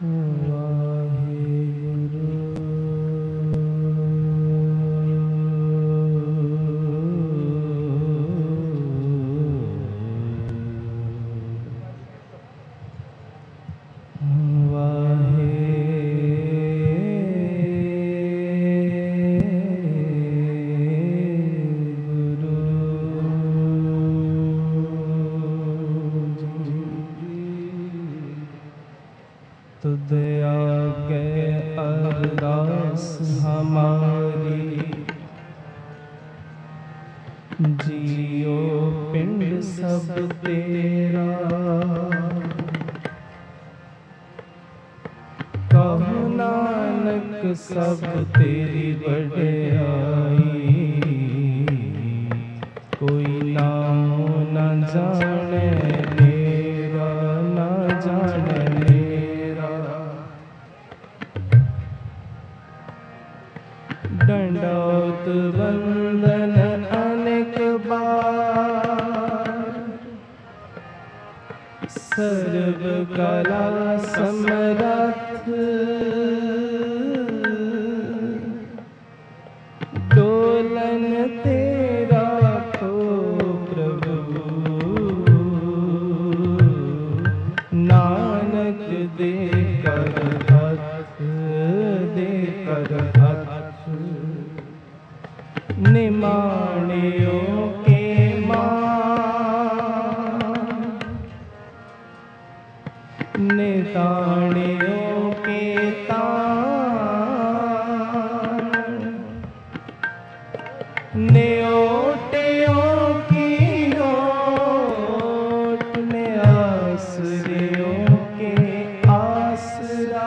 जियो पिंड सब तेरा, कहो नानक सब तेरी बड़ाई। कोई नाम न जाने मेरा, न जाने मेरा। दंडौत वंदन अनेक बार, सर्व कला समरथ। डोलन तेरा को प्रभु, नानक दे कर हाथ, दे कर हाथ। निमाणियों के निताणियों के तान, न्योटियों की ओट, ने आसरियों के आसरा।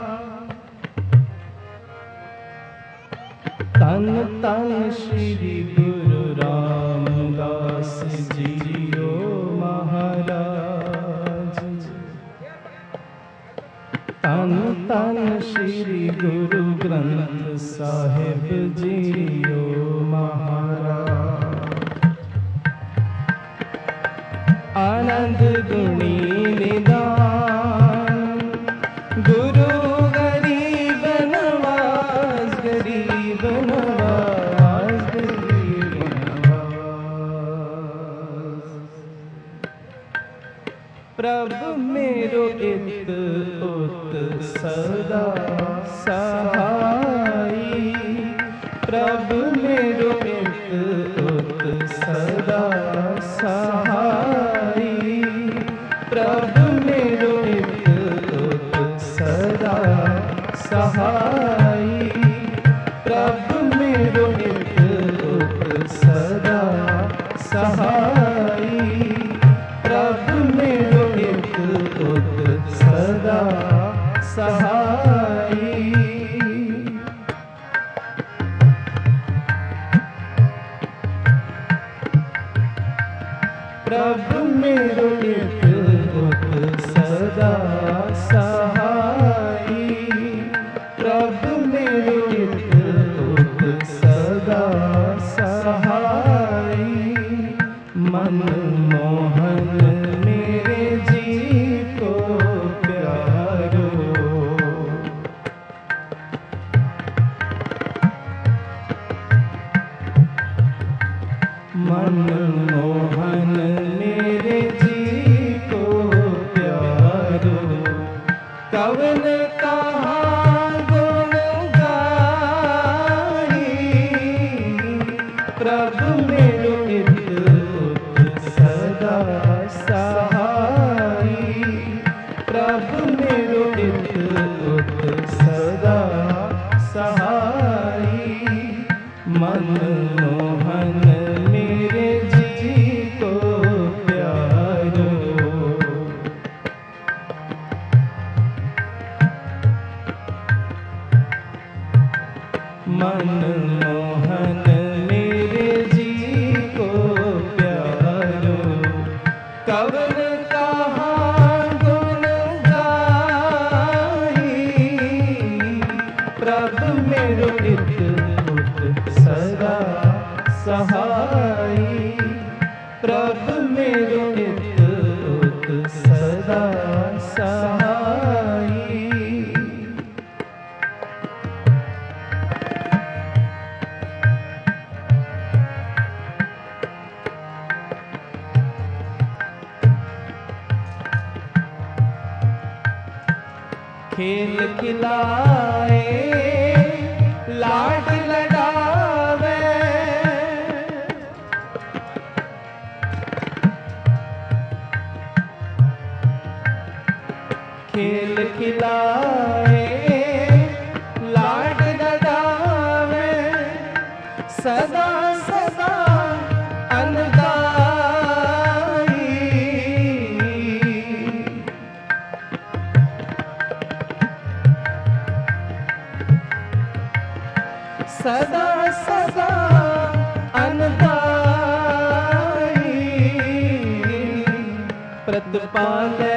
तन तन श्री गुरु रामदास जियो महाराज। तन तन श्री गुरु ग्रंथ साहिब जियो महाराज। आनंद गुणी निदान, गुरु गरीब नवाज, गरीब नवाज, गरीब नवाज। प्रभु मेरो इत उत सदा सहाई। प्रभु मेरो इत उत सदा सहाई। प्रभु मेरो इत उत सदा सहाई। प्रभु मेरो इत उत सदा सहाई। प्रभु मेरो इत उत सदा सहाई। प्रभु मेरो इत उत सदा सहाई। प्रभु मेरो इत उत सदा सहाई। मन मोहन मेरे जी को प्यारो, मन मोहन मेरे जी को प्यारो। कवन कहाँ गुण गाई, प्रभु मेरो इत उत सदा सहाई। प्रभु मेरो इत उत सदा सहाई। मन मोहन मेरे जी को प्यारो। मन मोहन मेरे जी को प्यारो। कवन कहाँ गुण गाई, प्रभु मेरो इत उत सदा सहाई। प्रभु मेरो इत उत सदा सहाई। खेल खिलाए लाड लडावे, खेल खिलाए लाड लडावे, सदा सदा अनदाई, सदा सदा अनदाई, प्रतिपाले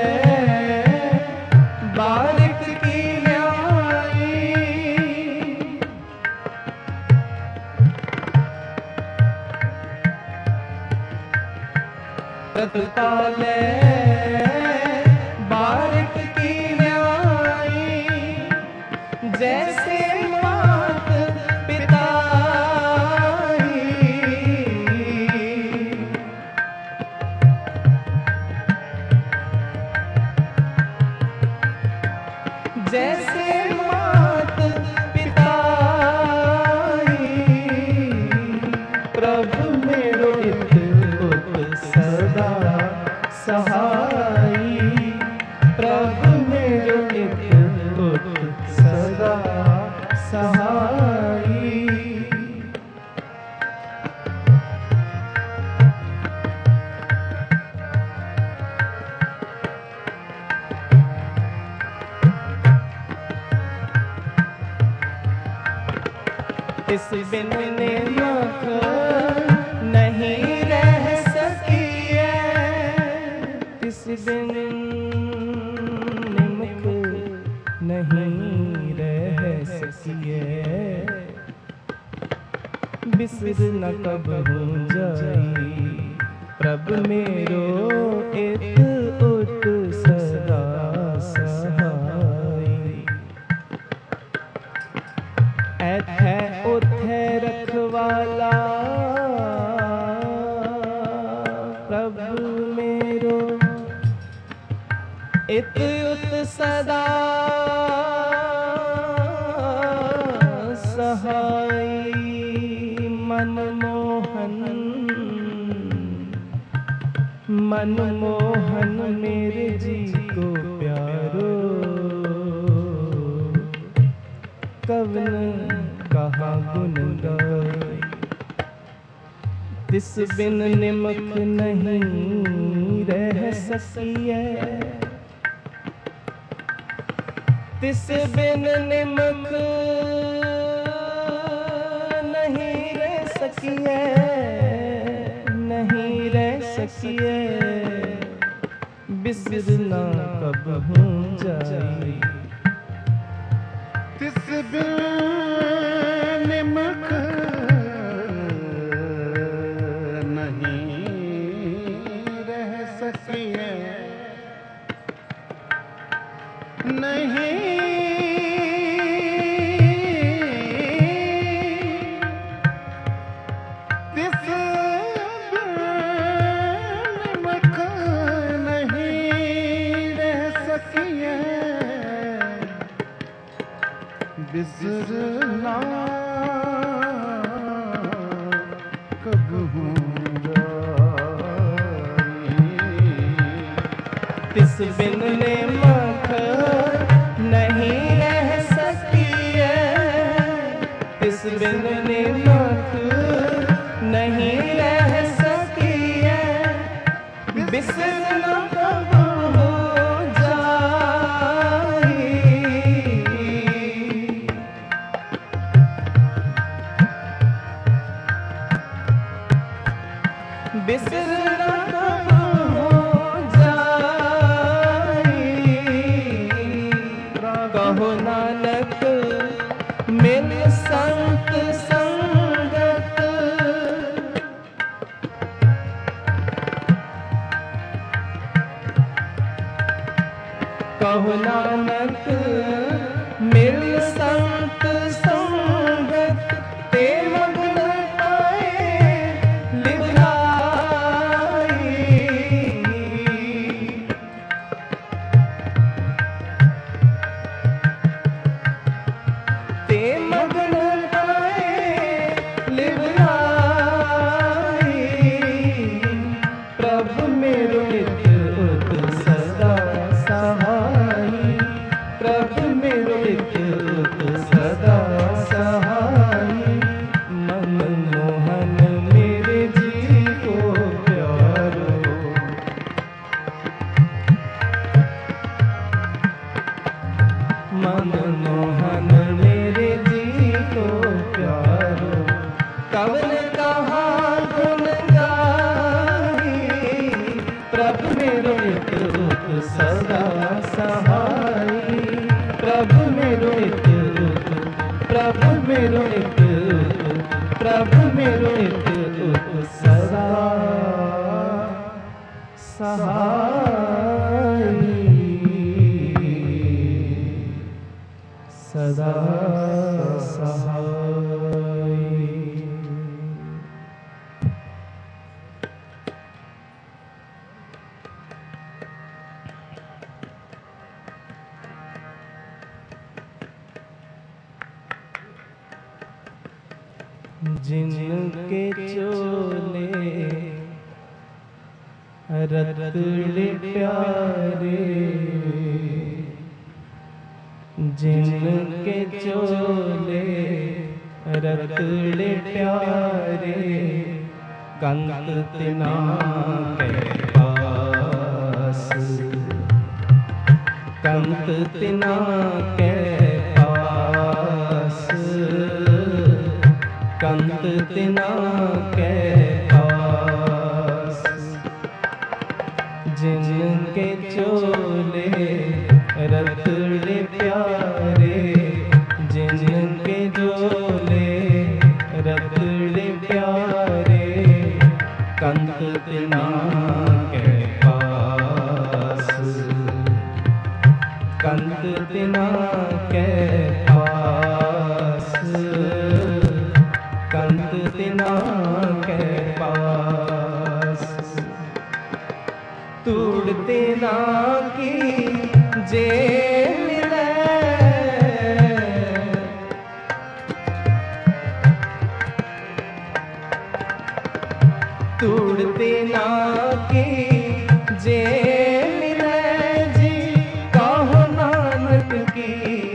बारिक की न्याई, प्रतिपाले बारिक की न्याई, जैसे मात पिताई, जैसे मात पिताई, प्रभु मेरो हित उत सदा सहाई, प्रभु मेरो हित उत सदा सहाई। इस बिन निमक नहीं रह सकिए, इस बिन निमक नहीं रह सकिए, बिसर न कब हो जाई, प्रभु मेरो इत उत सदा सहाई, ऐथे उथे रखवाला, प्रभु मेरो इत उत सदा सहाई, मनमोहन मनमोहन मेरे जी को प्यारो, कवन कहा गुण गाए, तिस बिन निमक नहीं रह सकिए, तिस बिन निमक नहीं रह सकिए, नहीं रह सकिए, बिसरना कब हो जाए, तिस बिन निमक नहीं रह सकिए, नहीं तिस बिन निमक नहीं रह सकिए, बिसरना कब हो जाए, तिस बिन निमक नहीं रह सकिए, तिस बिन निमक नहीं रह सकिए, बिसरना कब हो जाए, बिसरना कब हो जाए, कहो नानक मिल संत संगत, कहो नानक मिल संत संगत, ते मग्न पाए लिवलाई, मन मोहन मेरे जी को प्यारो, कवन कहा गुण गाई, प्रभु मेरो नित रूप सदा सहाई, प्रभु मेरो नित रूप, प्रभु मेरो नित रूप, प्रभु मेरो नित रूप सदा सहाई, सदा सहाई। जिनके चोले रतड़े प्यारे, जिनके चोले रतड़े प्यारे, कंत तिना के पास, कंत तिना के पास, कंत तिना के पास, जिनके चोले रतड़े प्यारे, जिनके चोले रतड़े प्यारे, कंत तिना के पास, कंत तिना के पास, कंत तिना के पास, तूड़ते ना की जे मिले, तूड़ते ना की जे मिले जी, कहो नानक की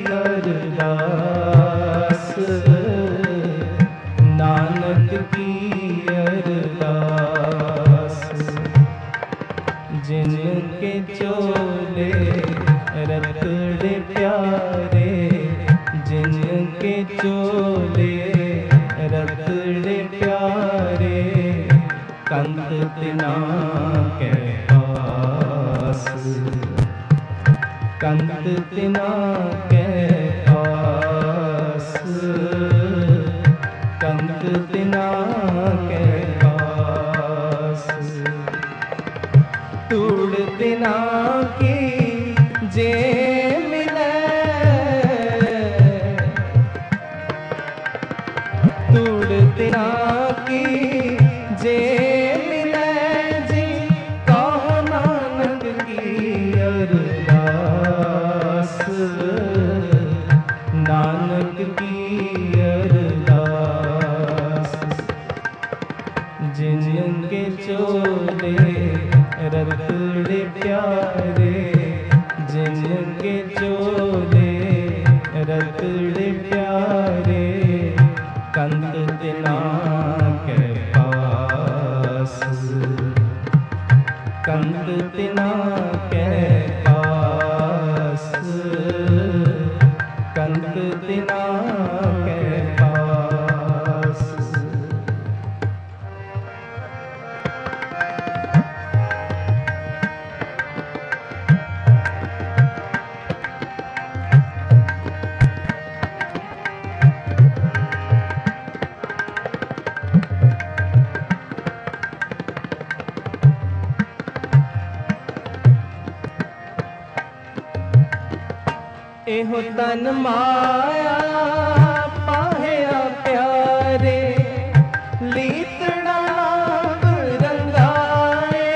अरदास, नानक की अरदास, जिनके चोले रतड़े प्यारे, जिनके चोले रतड़े प्यारे, कंत तिना के पास, कंत तिना के पास, कंत तिना के पास, तूड़ते ना की जे मिले, तूड़ते ना की जे मिले जी, कहो नानक की अरदास, नानक की अरदास, जिनके चोले रतड़े प्यारे, जिनके चोले रतड़े प्यारे, कंत तिना के पास, कंत तिना के पास, कंत तिना के पास। एहो तन माया पाया प्यारे, लीतड़ा नाग रंगाए,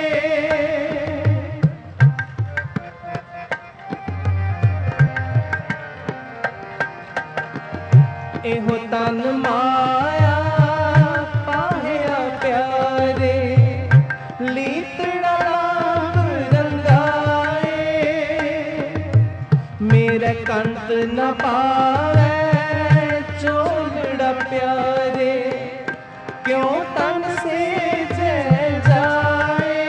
एहो तन माया पाया प्यारे, लीतड़ा नाग रंगाए, मेरे कंत न पावे चोलड़ा प्यारे, क्यों तन से जय जाए,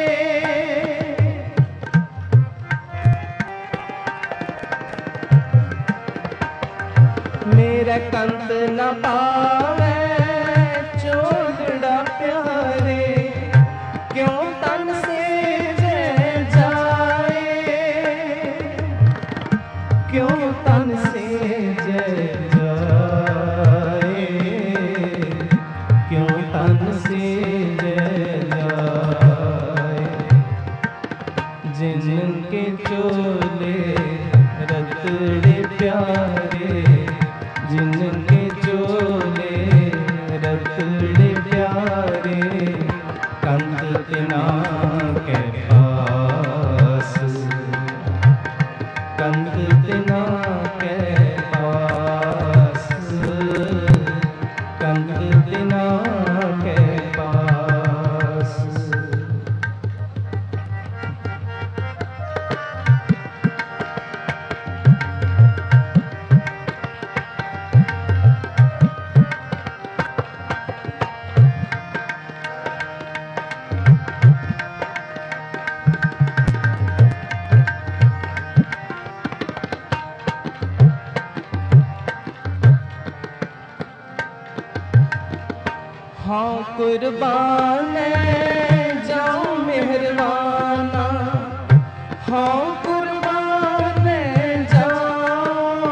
मेरा कंत न पावे चोलड़ा प्यारे, क्यों तन से जय जाए, क्यों तन से जय जाए, क्यों तन से जय जाए। जिनके चोले रतड़े प्यारे, जिनके चोले रतड़े प्यारे, कंत तिना के पास, कंत तिना के पास, कंत तिना के पास। हाँ कुर्बान जाऊं मेहरबाना, हाँ कुर्बान जाऊं,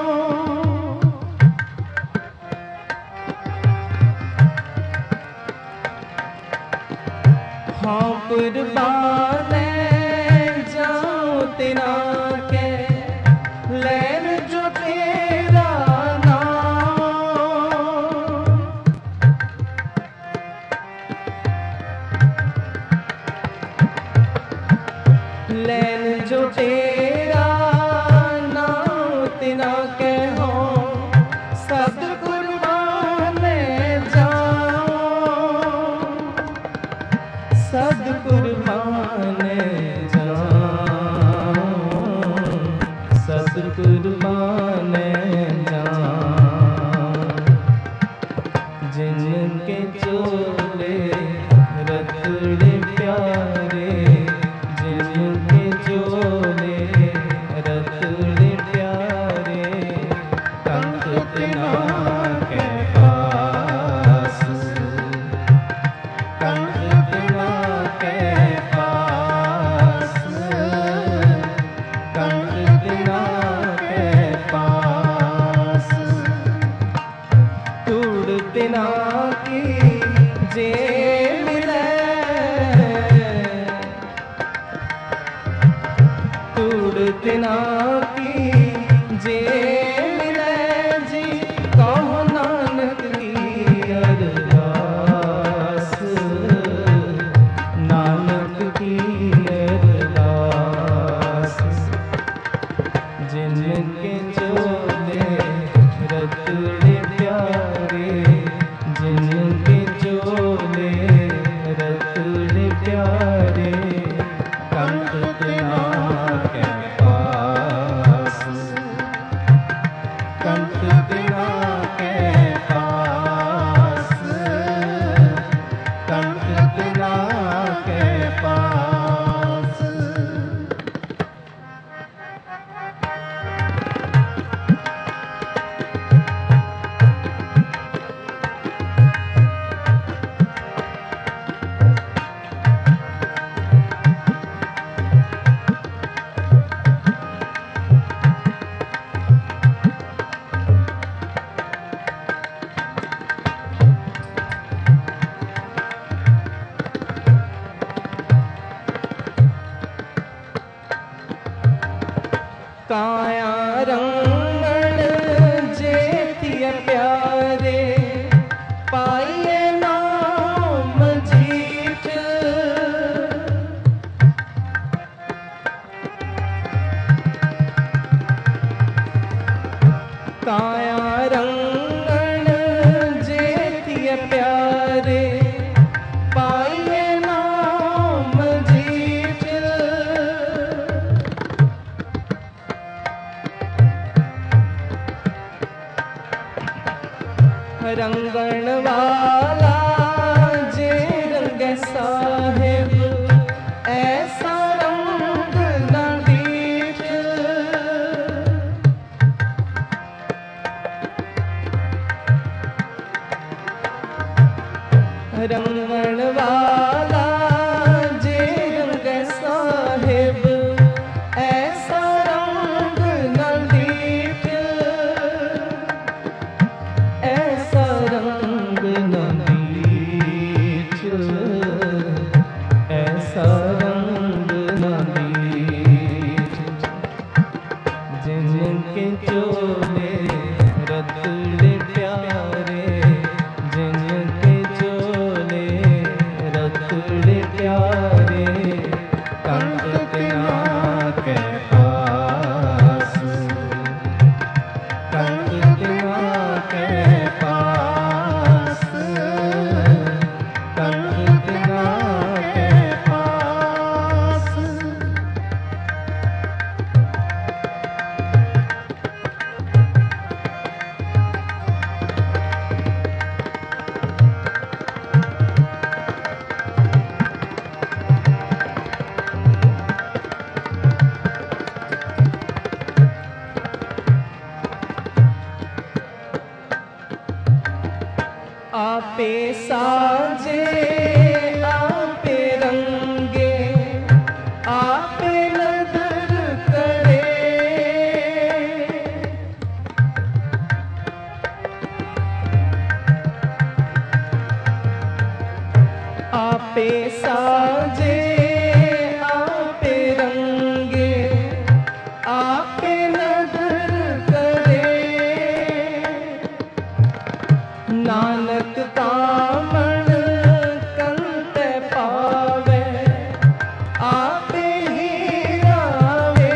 हाँ कुर्बान जाऊं तेरा के लैन जो तेरा लैन जो तेरा नाम तिना के हो, सब कुर्बान जाऊं, सब कुर्बान जाऊं, सब कुर्बान जाऊं। जिनके चोले रतड़े प्यारे, जिनके चोले रतड़े प्यारे, कंत तिना के पास, कंत तिना के पास, कंत तिना के पास। तूड़ तिना की जे मिले, तूड़ तिना की जे मिले जी, कहो नानक की अरदास, नानक की अरदास। जिनके चोले रतड़े प्यारे, जिनके चोले रतड़े प्यारे, कंत तिना के पास, कंत तिना के पास, कंत तिना के पास। काया रंगण जेतिय प्यारे, पाइए नाम जीठ, काया रंगण जेतिय प्यारे, पाइए नाम जीठ। रंगण वाला जे रंग साहेब, ऐसा रंग न दीठ। रंगण वाला जे रंग साहिब ऐसा रंग न लीठ, ऐसा रंग न लीठ, ऐसा रंग न लीठ। जिनके चोले रतड़े प्यारे, जिनके चोले रतड़े प्यारे, कंठ तिना के पास, कंठ तिना के पास, कंठ तिना के पास। आपे साजे आपे रंगे, आपे नदर करे, आपे साजे आपे रंगे, आपे नदर करे। नानक कामण कंत पावे, आपे ही रावे।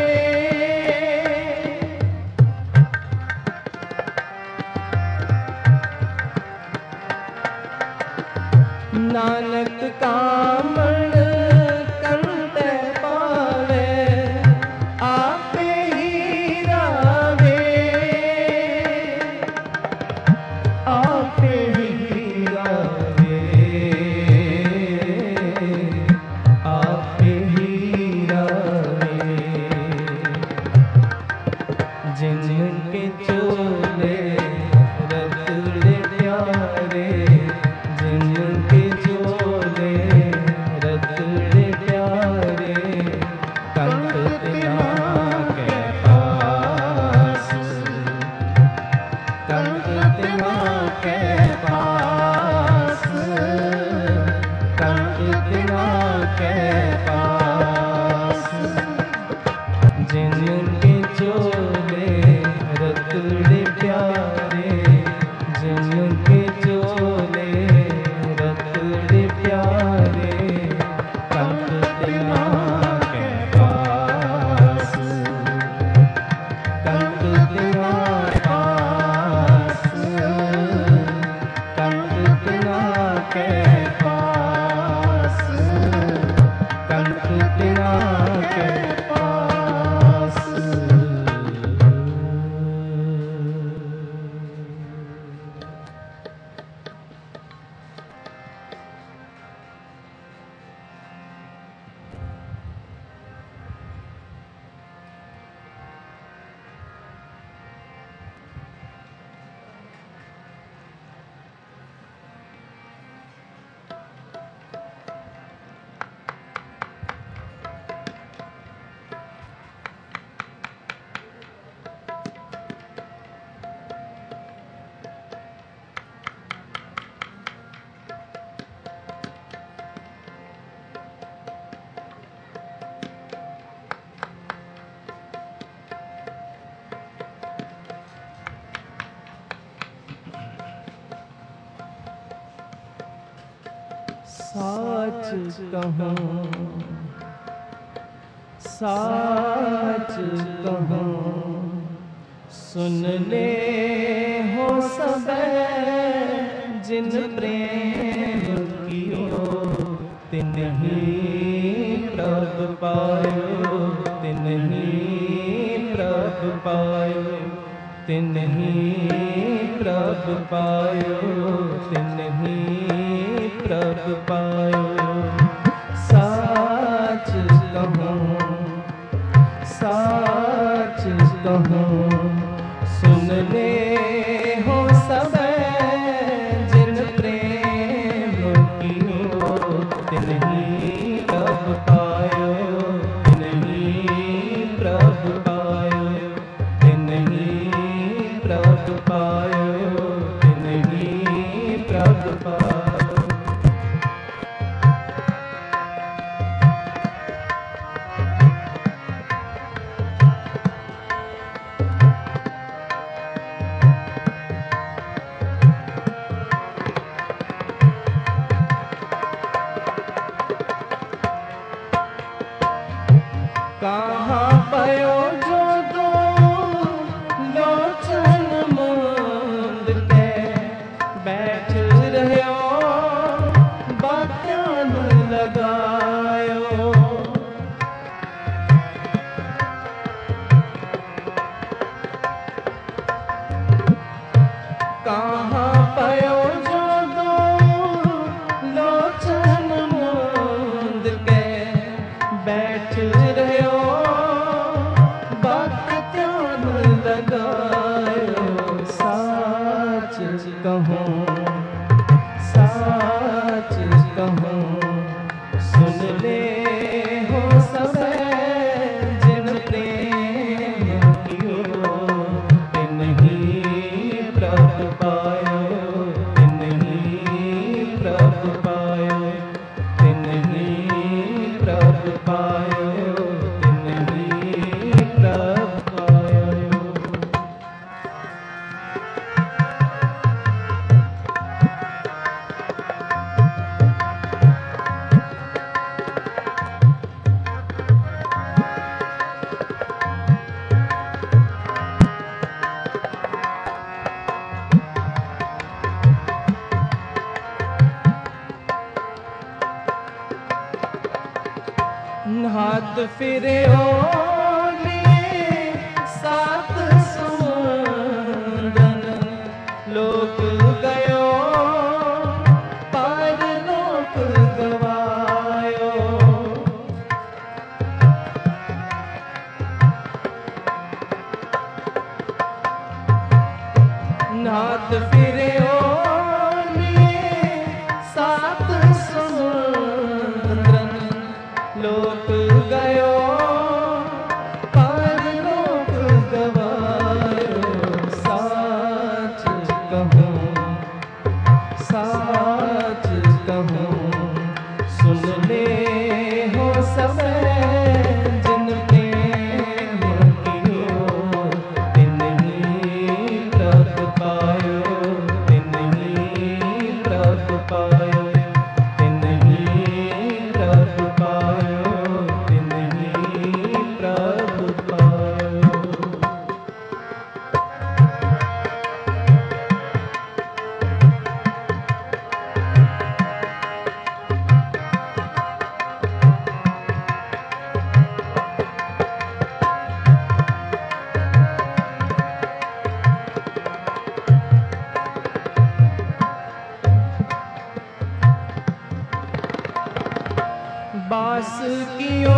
नानक कामण कंत पावे, आपे ही रावे, आपे ही रावे, आपे ही रावे। जिनके चोले रतड़े प्यारे, जिनके चोले रतड़े प्यारे, कंठ तिना के पास, कंठ तिना के पास, कंठ तिना के पास। जिनके चोले रतड़े प्यारे, जिनके चोले रतड़े प्यारे, कंठ तिना के पास, कंठ तिना पास, कंठ तिना के पास, कंठ तिना के पास। साच कहूँ, साच कहूँ, सुन ले हो सब जिन प्रेम कियो, तिन्ही प्रभ पायो, तिन्ही प्रभ पायो, तिन्ही प्रभ पायो, तिन्ही प्रभ पायो। साच कहूँ, साच कहूँ, सुन ले हो सब जिन प्रेम प्रभु पायो, तिन्हीं प्रभु पायो। कहाँ पयो जो दो लोचन मूंद के बैठ रहो बात्यान लगायो। कहाँ पयो जो दो लोचन मूंद के बैठ रहो बात्यान लगायो। साच कहूँ साच कहूँ सुन ले हो सब जिन प्रेम कियो, तिन्हीं प्रभु पायो, तिन्हीं प्रभु पायो, तिन्हीं प्रभु पायो, तिन्हीं प्रभु पायो। हाथ फिरे लिए सात समुंदर लोक गयो पार लोक गवायो। हाथ फिरे लिए सात समुंदर लोक गयो पार लोक गवायो। साच कहूँ साच कहूँ सुन ले हो सब जिन प्रेम कियो, तिन्हीं प्रभु पायो, तिन्हीं प्रभु पायो, तिन्हीं प्रभु पायो, तिन्हीं प्रभु पायो। बास कियो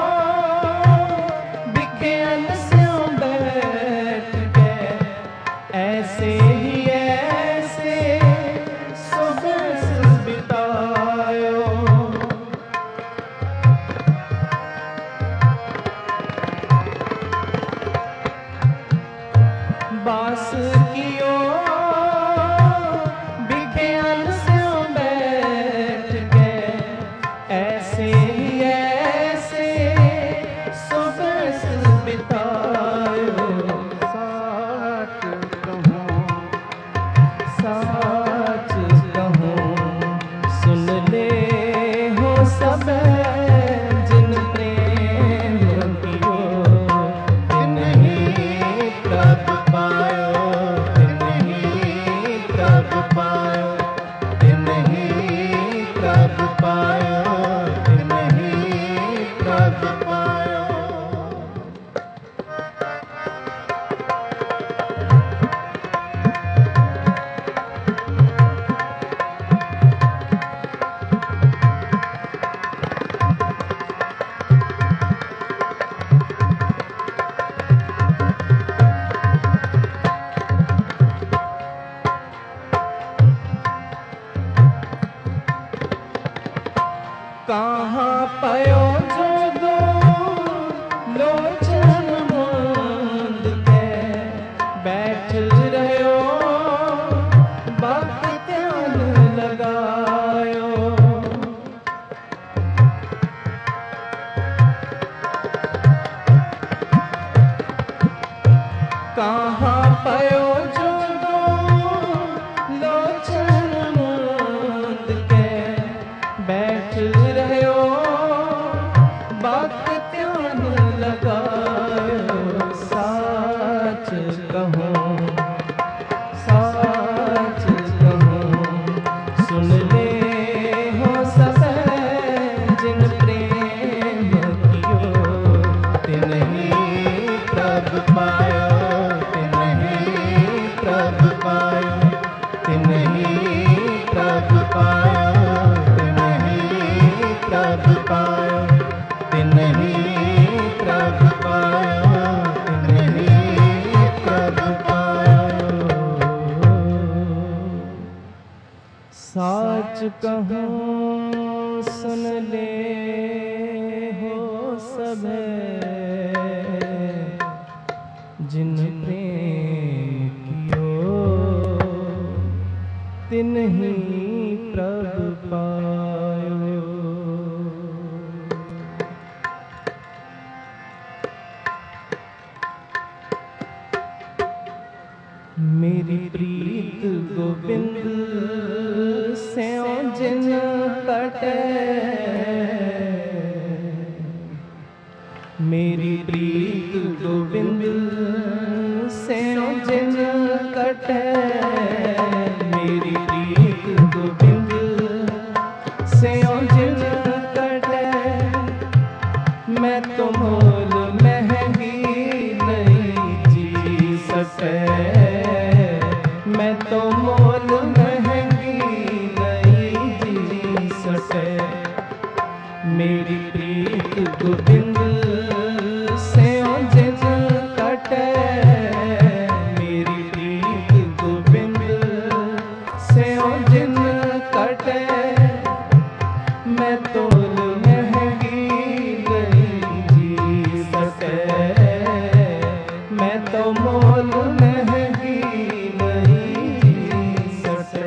बिखेल स्यों बैठ के ऐसे ही ऐसे सुबह बितायो। बास कियो बिखेल स्यों बैठ के ऐसे ही ऐसे कहाँ पयो जो लोचन मूंद के बैठ रहो बात ध्यान लगायो साच कहूँ साच कहूँ सुन ले हो सब जिन प्रेम कियो तिन्हीं प्रभु पायो तिन्हीं प्रभु पायो तिन्हीं प्रभु पायो तिन्हीं प्रभु पायो तिन्हीं प्रभु पायो तिन्हीं प्रभु पायो साच कहूँ सुन ले हो सब जिन प्रेम कियो तिन्हीं प्रभु पायो। मेरी प्रीत गोविंद स्यों जिन कटे मेरी प्रीत गोविंद स्यों जिन कटे मेरी प्रीत गोविंद स्यों जिन कटे मैं तो मोल महंगी नहीं जी सके मैं तो मोल महंगी नहीं जी सके मेरी प्रीत गोविंद स्यों जिन कटे मेरी प्रीत गोविंद स्यों जिन कटे मैं तो महंगी नहीं जी सके मैं तो मोल महंगी नहीं जी सके।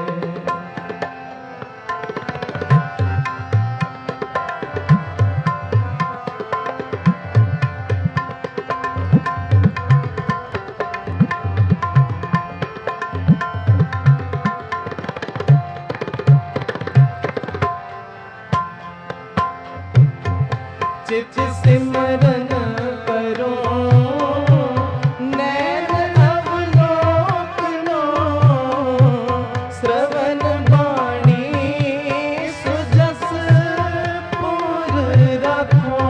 चित सिमरन करो नैन अवलोकनो श्रवण वाणी सुजस पुर रखो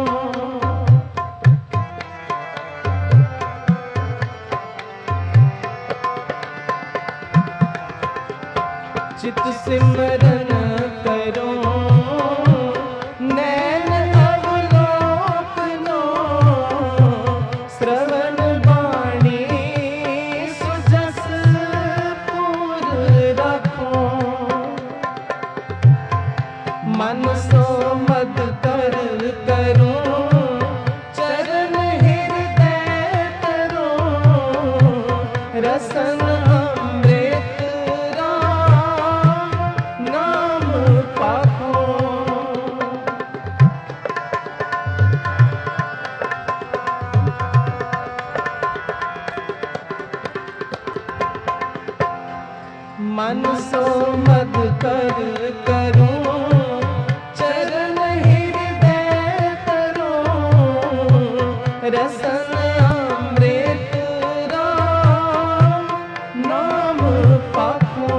चित सिमरन करो नैन अवलोकनो श्रवण वाणी सुजस पुर रखो मन सो मद कर करो चरण हृदय करो रसन अमृत राम नाम पाखो मन सो मद कर करो चरण हृदय करो रसन अमृत राम नाम पाखो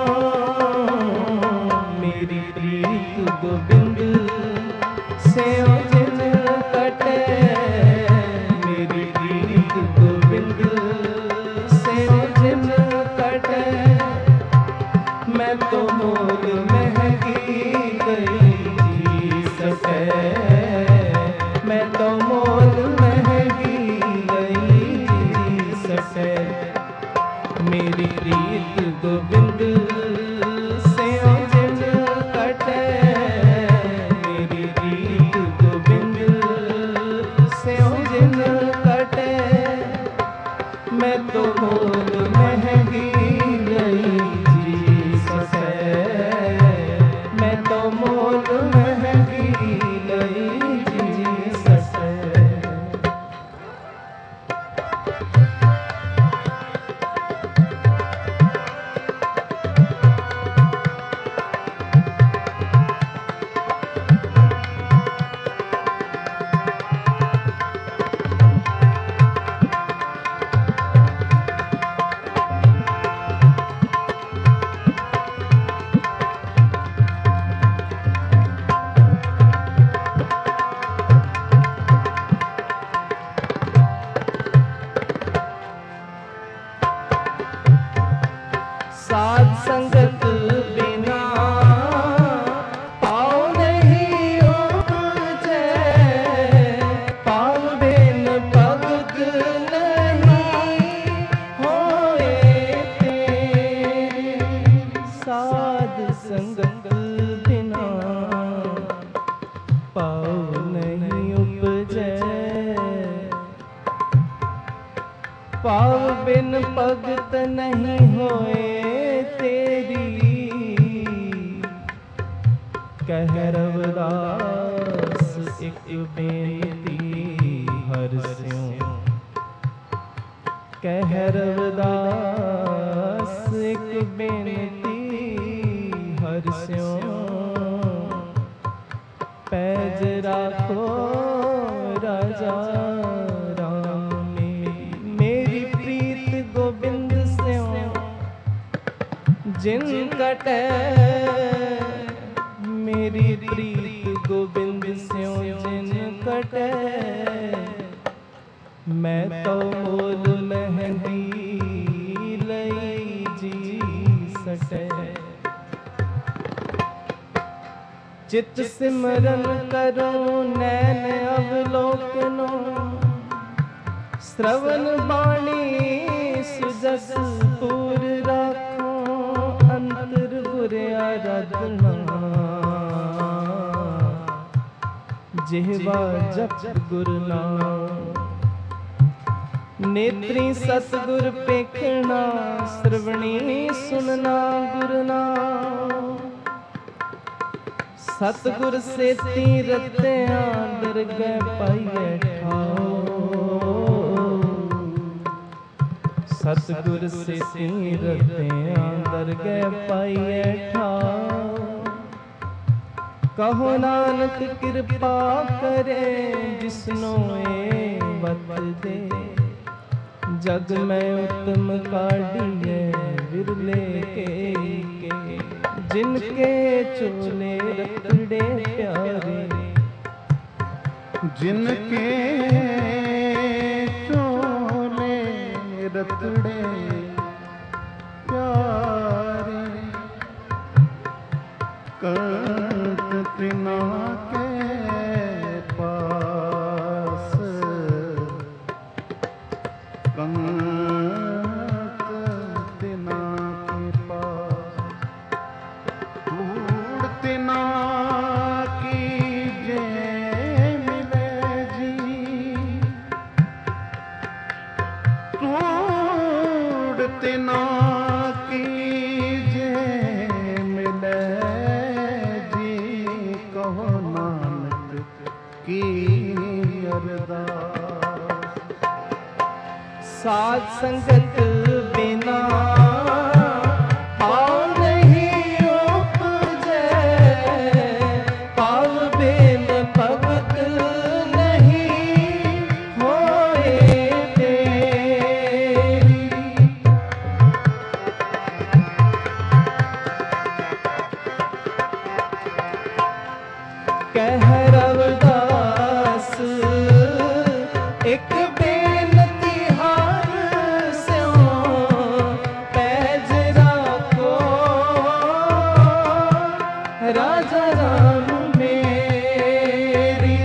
मेरी प्रीत गोविंद स्यों जिन कटे मेरी प्रीत गोविंद स्यों जिन कटे मैं तो मोल महंगी नहीं जी सके मैं तो मोल महंगी नहीं जी सके मेरी प्रीत गोविंद स्यों जिन कटे मेरी प्रीत गोविंद स्यों जिन कटे मैं तो मोल महंगी नहीं जी सके मैं तो मोल महंगी नहीं जी सके। पाव बिन भगत नहीं होए तेरी, कह रविदास एक बेनती हर स्यों, कह रविदास एक बेनती हर स्यों, पैज राखो राजा राम मेरी प्रीत गोबिंद स्यों, जिन कटे मेरी प्रीत गोबिंद स्यों जिन कटे, मैं तो मोल महंगी लई जी सटे, चित सिमरन करो नैन अवलोकनो, श्रवण बाणी सुजस पूर राखो, अंतर बुरे आराधना जिह्वा जप गुरु नाम, नेत्री सतगुर पेखना श्रवणी सुनना गुरु नाम, सतगुर से तीरत्यां दरगह पाइए ठाओ, सतगुर से तीरत्यां दरगह पाइए ठाओ, कहो नानक कृपा करे जिसनो ए बत दे, जग में उत्तम काढ़िए विरले के, जिनके चोले रतड़े प्यारे, जिनके चोले रतड़े प्यारे, कंठ तिना के पास, कंठ तिना के पास, धूड़ तिना की जे मिले जी, धूड़ तिना की जे मिले जी, कहो नानक की अरदास, साध संगत बिना पाव नहीं उपजे, पाव बिन भगत नहीं होए तेरी, कह रविदास एक बेनती हार स्यों, पैज राखो राजा राम मेरी,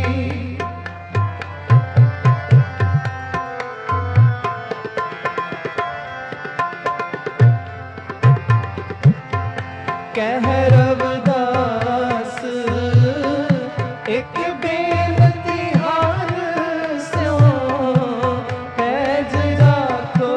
कह रविदास एक बेनती हार स्यों, पैज राखो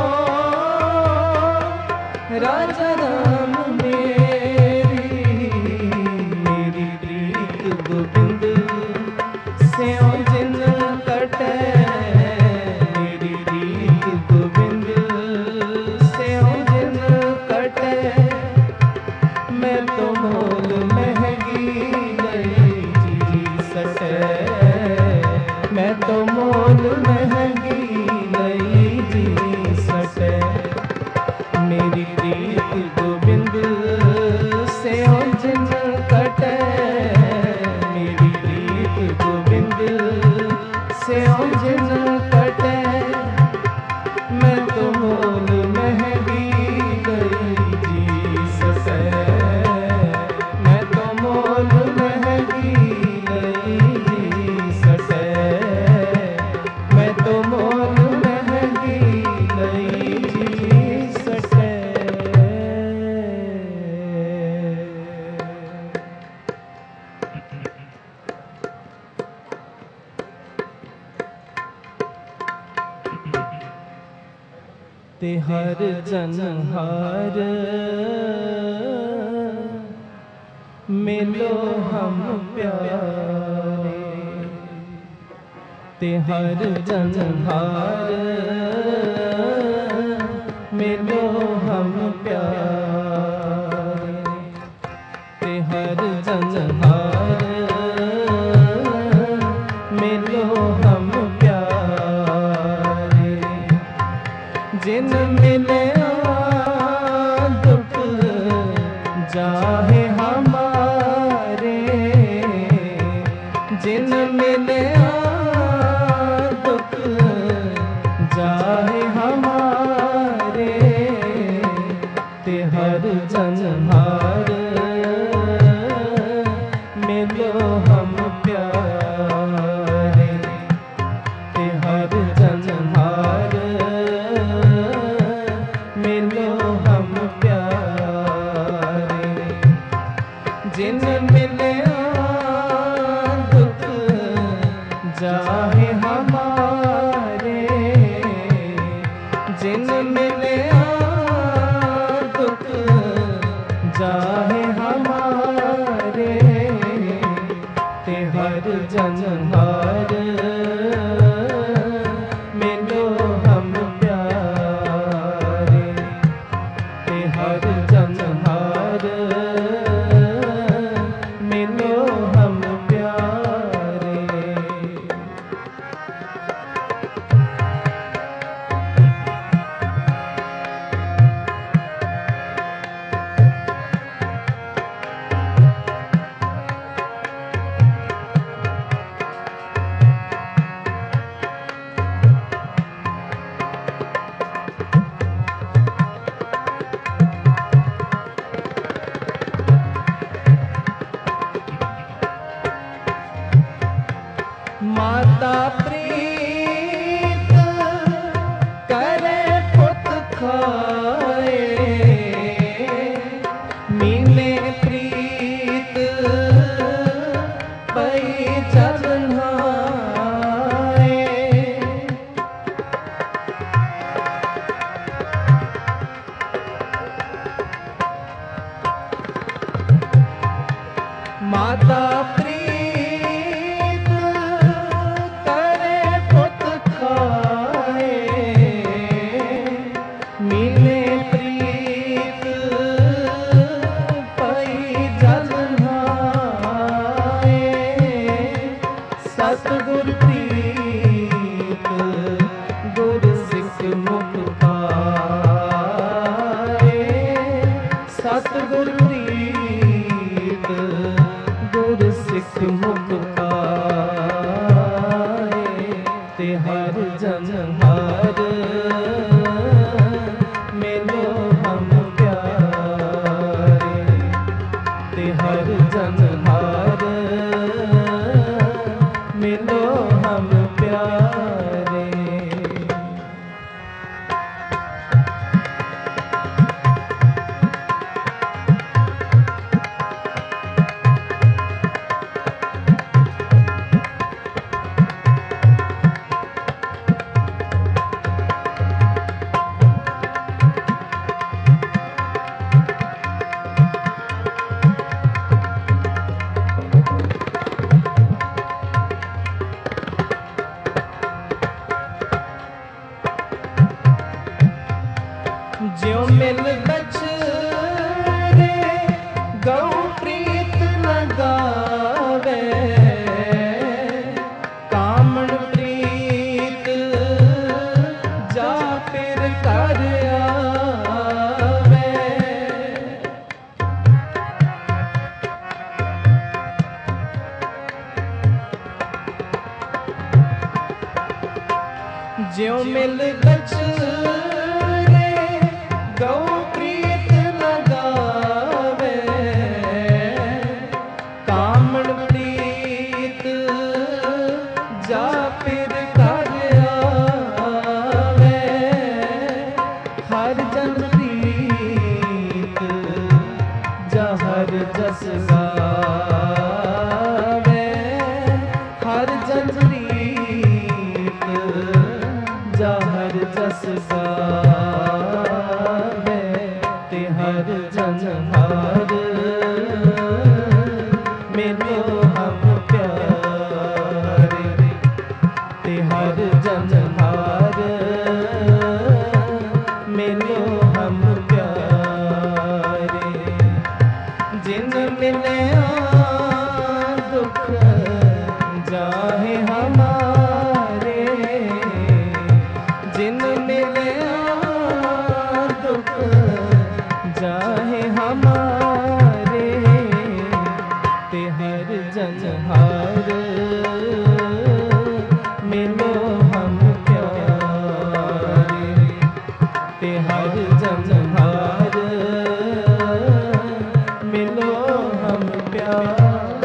राजा राम मेरी, मेरी प्रीत गोबिंद स्यों जिन कटे, मेरी प्रीत गोबिंद स्यों जिन कटे, मैं तो मोल महंगी लई जी सटे, मैं तो मोल महंगी लई जी सटे, मेरी प्रीत गोबिंद स्यों जिन कटे, मेरी प्रीत गोबिंद स्यों जिन कटे, मैं तो मोल महंगी लई जी सटे, मैं तो मोल महंगी लई जी सटे, मैं तो मोल महंगी लई जी सटे। ते हर जन हार मिलो हम प्यारे, ते हर जन हार मिलो हम प्यारे, ते हर जन हार मिलो हम प्यारे। जिन मिले दुख जाहे हमारे, जिन मिले दुख जाहे हमारे, ते हर जन हार मिलो हम प्यारे, ते हर जन हार मिलो हम प्यारे। जिन मिले दुख जाहे हमारे, जिन मिले दुख जाहे हमारे, ते हर जन हार मिलो हम प्यारे, ते हर जन हार मिलो हम प्यारे। माता प्रीत करे पुत खाए, मीने प्रीत पई चलनाए। माता प्रीत करे पुत खाए, मीने प्रीत पई जलनाए। सतगुर प्रीत गुर सिख मुख पाए, सतगुर प्रीत गुर सिख मुख पाए, ते हर जन हार मिलो हम प्यारे, ते हर जन हार मिलो हम प्यारे। ज्यों मिल बछड़े गौ प्रीत लगावे, कामण प्रीत जा फिर कर आवे। ज्यों मिल बछड़े गौ प्रीत लगावे, कामण प्रीत जा फिर कर आवे। हर जन प्रीत जा हर जस गावे, हर जन प्रीत जा हर जस गावे। ते हर जन हार मिलो हम प्यारे।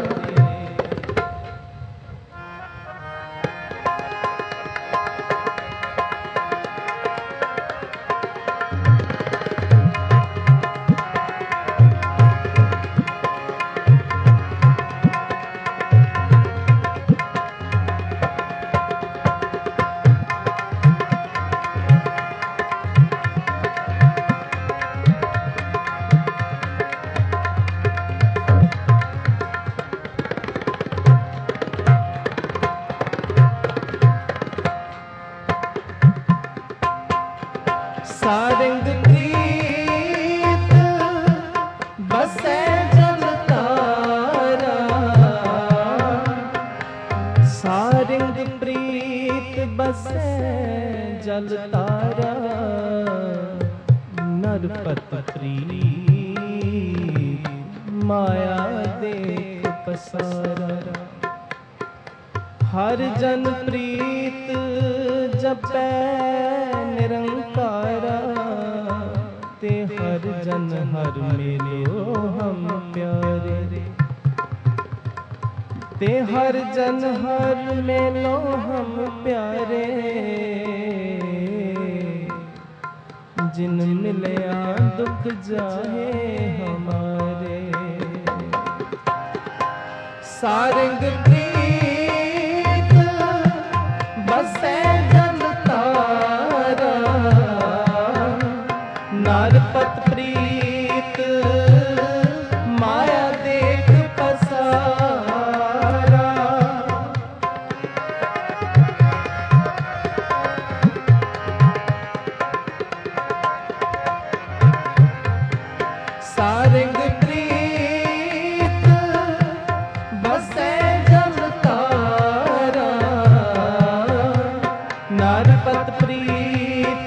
सारंग प्रीत बसै जल तारा, सारंग प्रीत बसै जल तारा, नरपत प्रीत माया देख पसारा। हर जन प्रीत जपै निरंकारा, ते हर जन हर मिलो हम प्यारे। ते हर जन हर मिलो हम प्यारे, जिन मिलया दुख जाहे हमारे। सारंग प्रीत बसै जल तारा, नरपत प्रीत माया देख पसारा। सारंग प्रीत बसै जल तारा, नरपत प्रीत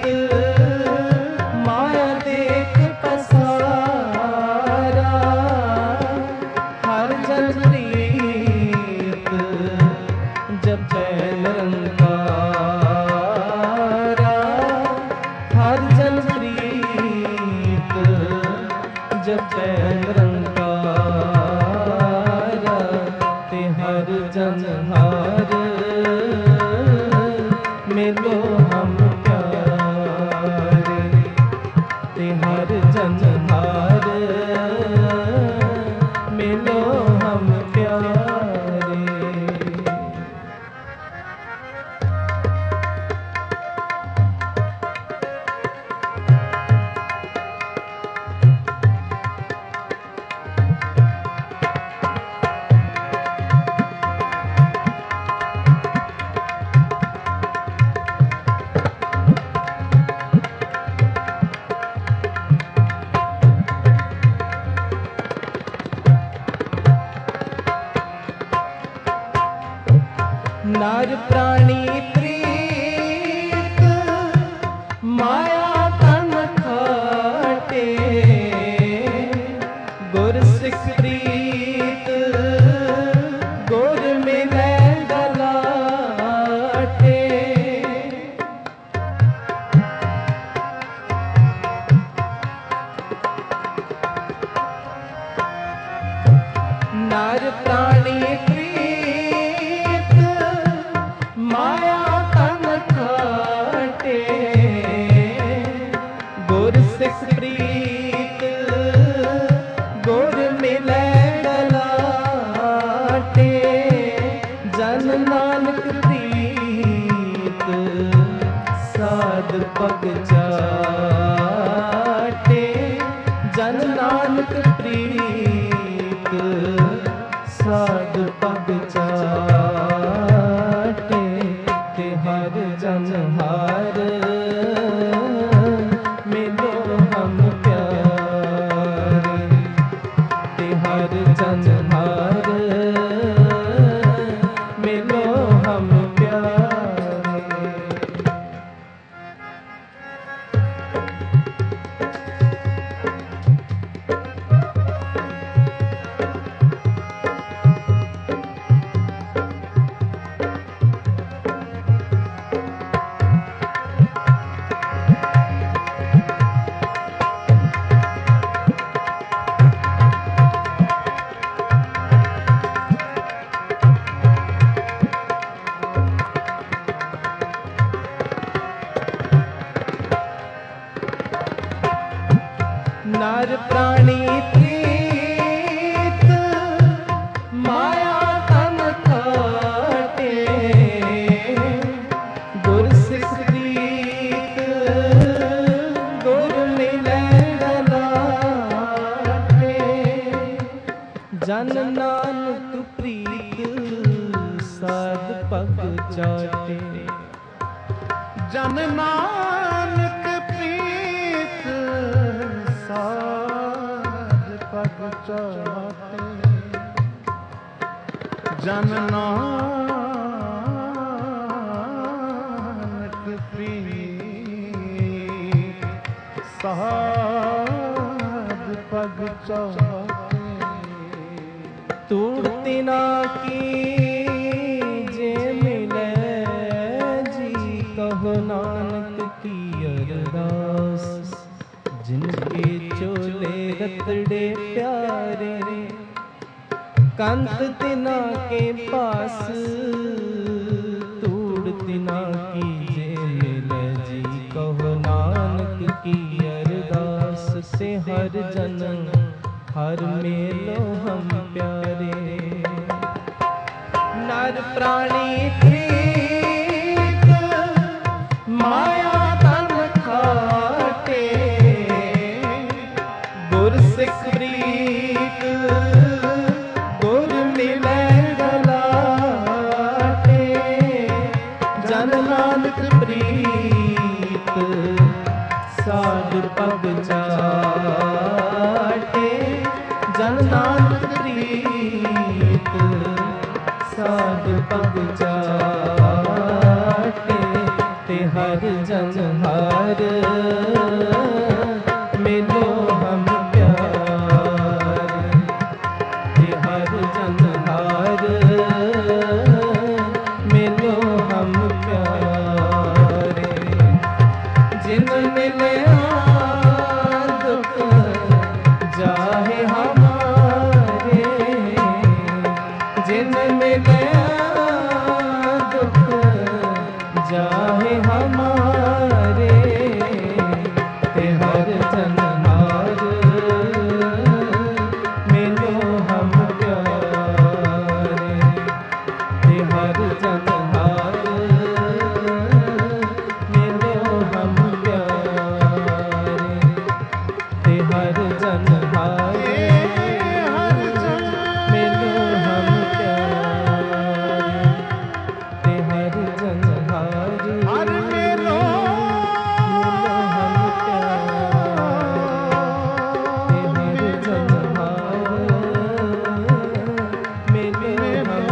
माया देख पसारा। हर जन प्रीत जपै निरंकारा, हर जन प्रीत जपै निरंकारा, ते हर जन हार मिलो हम प्यारे। ते हर जन हार मिलो हम प्यारे। नर प्राणी प्रीत माया तन खाटे, गुर सिख प्रीत गुर मिलै गलाटे। नर प्राणी प्रीत माया तन खाटे, गुर सिख प्रीत गुर मिलै गलाटे। जन नानक प्रीत साध पग चाटे, जन नानक प्रीत साध पग चाटे। ते हर जन हार मिलो हम प्यारे। ते हर जन हार मिलो हम प्यारे। नर प्राणी प्रीत माया तन काटे, गुर सिख प्रीत गुर मिलै गलाटे। जन नानक प्रीत साध पग चाटे, जन नानक प्रीत साध पग चाटे। जन नानक प्रीत साध पग चाटे। तूड़ तिना की जे मिले जी, कहो नानक की अरदास। जिनके चोले रतड़े प्यारे, कंत तिना के पास। तूड़ तिना की जे मिले जी, कहो नानक की अरदास। से हर जन हर मेलो हम प्यारे, नर प्राणी प्रीत माया तन खाटे, गुर सिख प्रीत गुर मिलै गलाटे। जन नानक प्रीत साध पग चाटे, जन नानक प्रीत साध पग चाटे। ते हर जन हर मिलो हम प्यारे, ते हर जन हर मिलो हम प्यारे। जिन मिले दुख जाहे हमारे, जिन मिले दुख जाहे हमारे। ते हर जन हर मिलो हम प्यारे, ते हर जन हर मिलो हम प्यारे, ते हर जन हर मिलो हम प्यारे, ते हर जन हर मिलो हम प्यारे, ते हर जन हर मिलो हम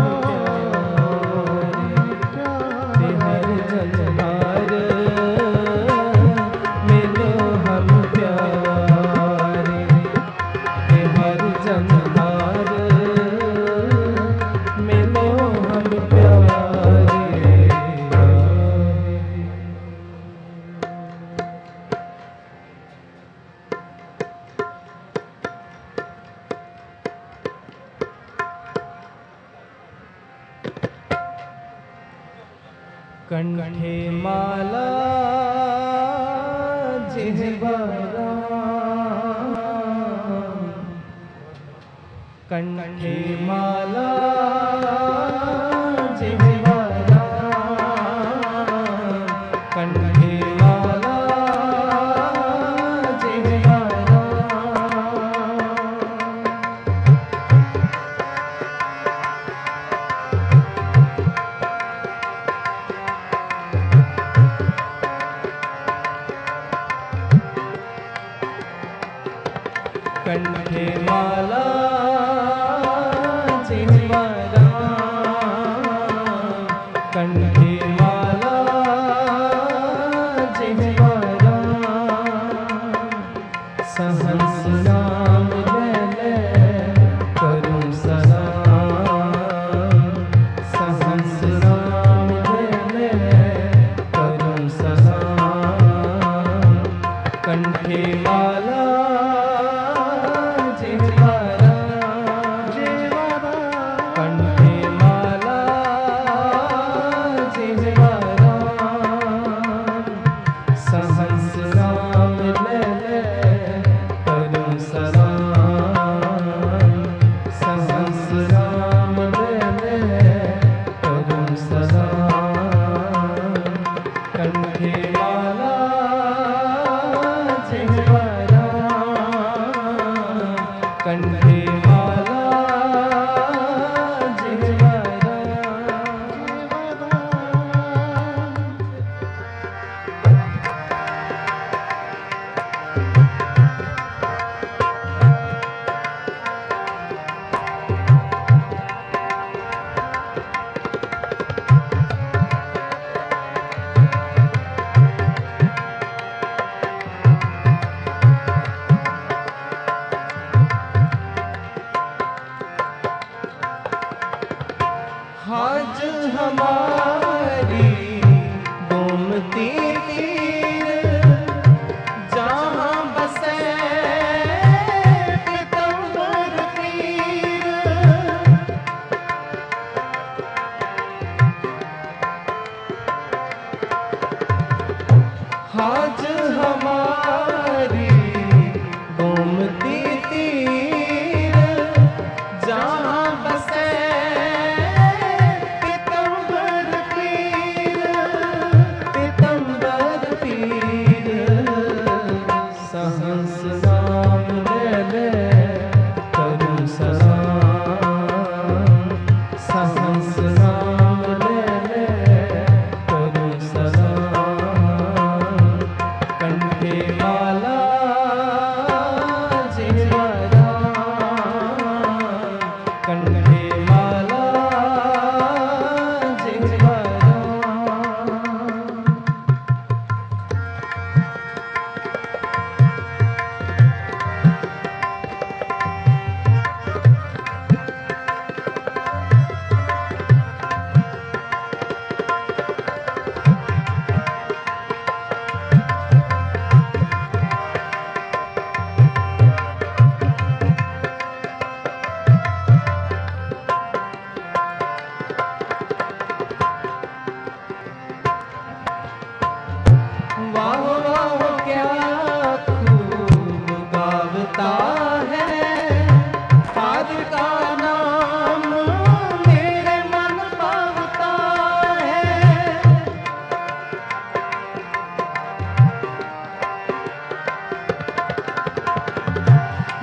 प्यारे, ते हर जन हर मिलो हम प्यारे, ते हर जन हर मिलो हम प्यारे। कंठे माला जिह्वारा, कंठे माला जिह्वारा, कंठे माला जिह्वारा। कंठे माला जिह्वारा, कंठे माला जिह्वारा। सहंस नाम ले ले करूं सलाम, सहंस नाम ले ले करूं सलाम। कंठे माला जिह्वारा, कंठे माला जिह्वारा। सहंस नाम ले ले करूं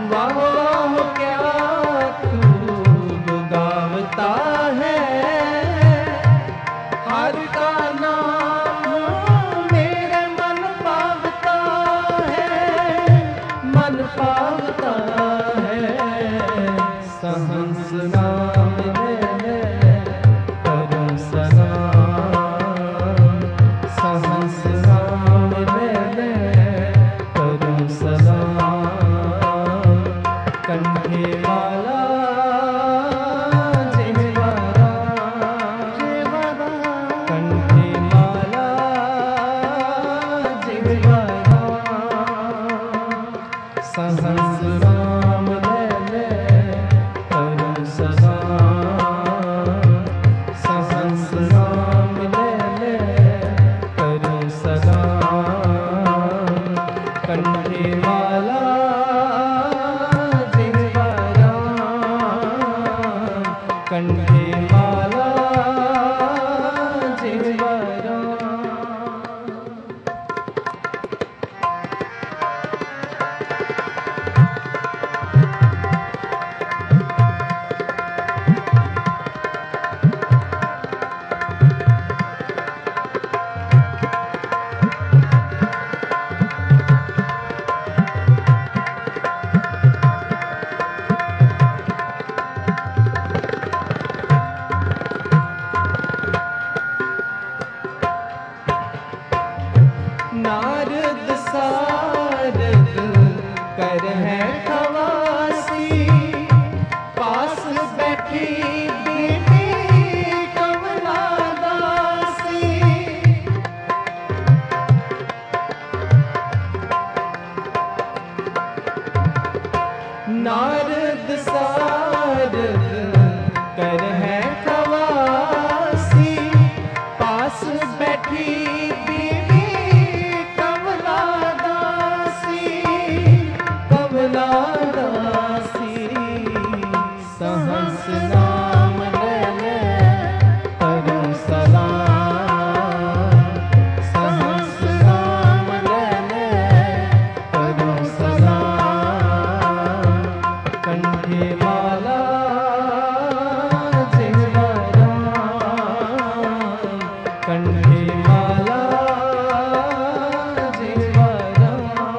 वाह वाह क्या खूब गावता है, हर का नाम मेरे मन पावता है, मन पावता है। सहंस नाम ले करूं सलाम, सहंस नाम ले करूं सलाम। कंठे माला जिह्वारा, कंठे माला जिह्वारा। सहंस नाम ले करूं सलाम, सहंस नाम ले करूं सलाम। कंठे माला जिह्वारा, कंठे माला जिह्वारा। नारद सारद कर है खवासी, पास बैठी बेटी कमला दासी। नारद सारद कर है खवासी, पास बैठी सहंस नाम ले करूं सलाम, सहंस नाम ले करूं सलाम। कंठे माला जिह्वारा, कंठे माला जिह्वारा।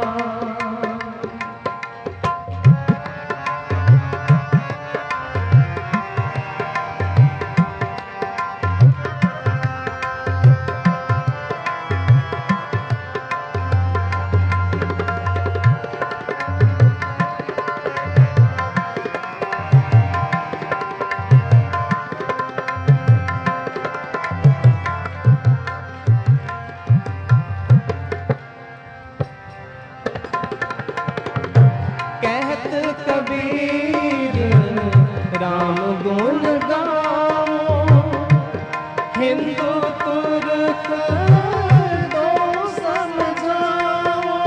कहत कबीर राम गुण गाओ, हिंदू तुर्क दो समझाओ।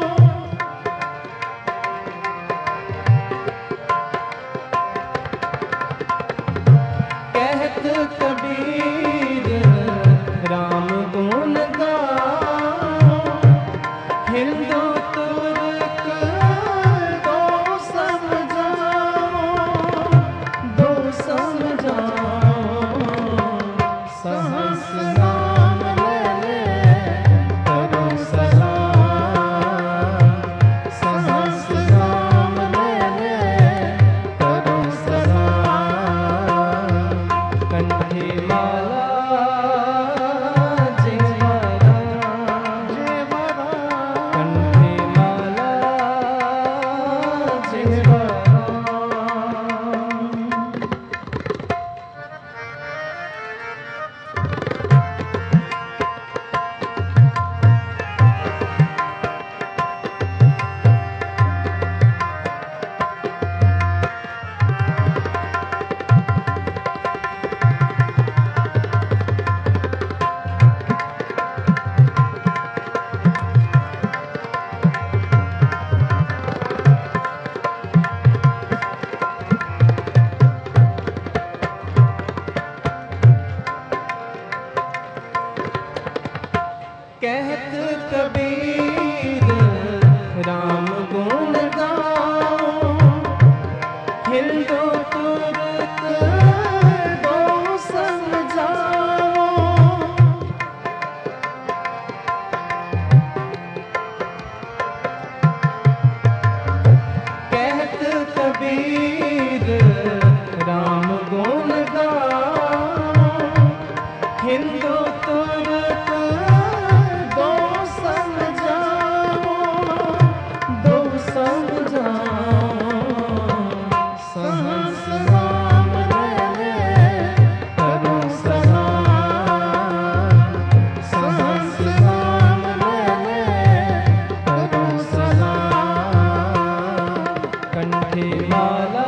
कहत कबीर राम गुण गाओ, हिंदू तुर्क दो समझाओ, दो समझाओ। सहंस रघुवीर राम गुण गाओ, हिंदू तुरत दो समझाओ, दो समझाओ। सहस नाम ले करो सलाम, सहस नाम ले करो सलाम। कंठे माला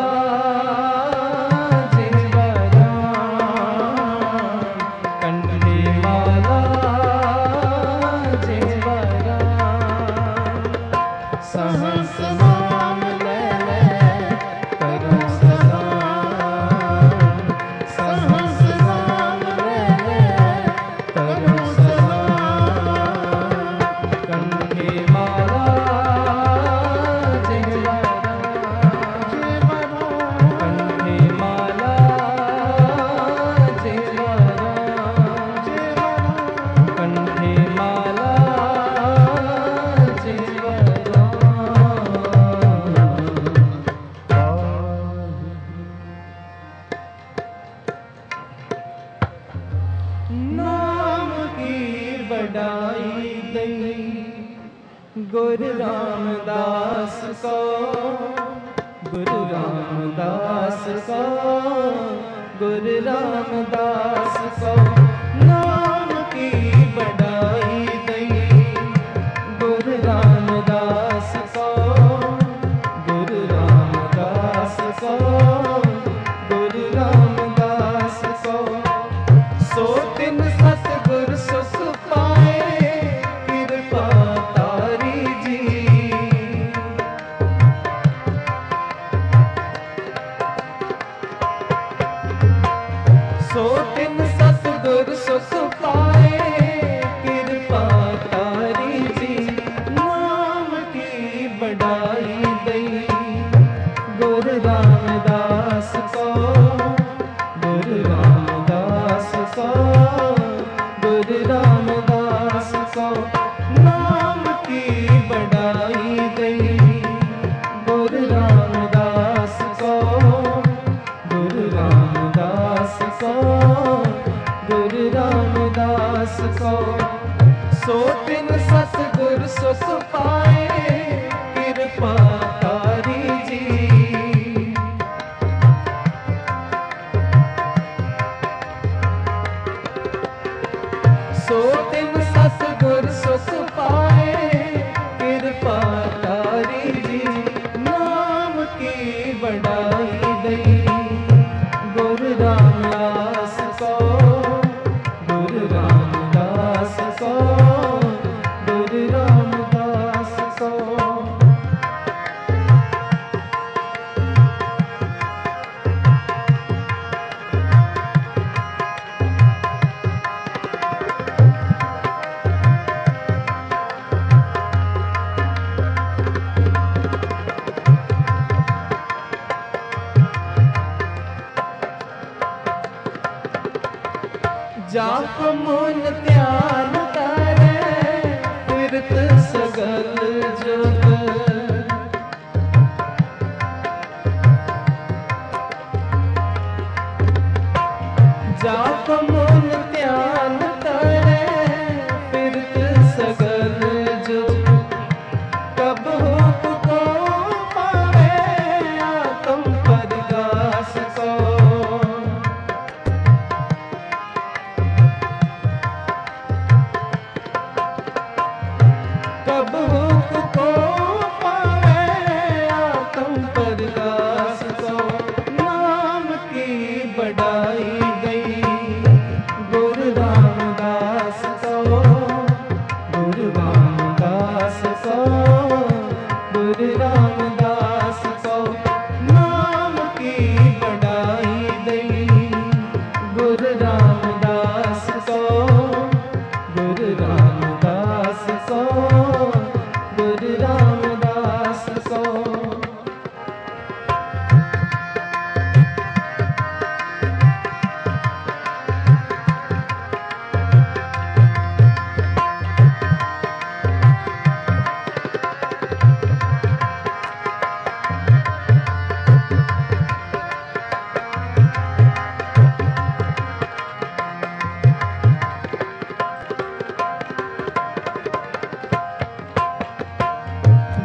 कंठे माला जेवरा, सहस नाम ले करो सलाम, सहस नाम ले करो सलाम। कंठे माला जेवरा, कंठे माला जेवरा, कंठे माला जेवरा। नाम की बड़ाई दई गुरु रामदास को, गुरु रामदास को, गुरु रामदास को। नाम की बड़ाई दई गुरु रामदास को, गुरु रामदास को, गुरु रामदास को। सो दिन सतगुर सुख पाए कृपा तारी जी, सो दिन सतगुर सुख पाए कृपा तारी जी। नाम की बड़ाई दई गुरु रामदास को, गुरु रामदास को, गुरु रामदास को। नाम की बड़ाई दई गुरु रामदास को, गुरु रामदास को, गुरु रामदास को। सो दिन सतगुर सुख पाए कृपा तारी जी, सो दिन सतगुर सुख पाए कृपा तारी जी। नाम की बड़ाई दई गुरु रामदास को, गुरु रामदास को, गुरु रामदास को। जाप मन ध्यान करे तीर्थ सगल जुग, जाप मन ध्यान करे तीर्थ सगल जुग। कब हुक को पावे आत्म परगास को,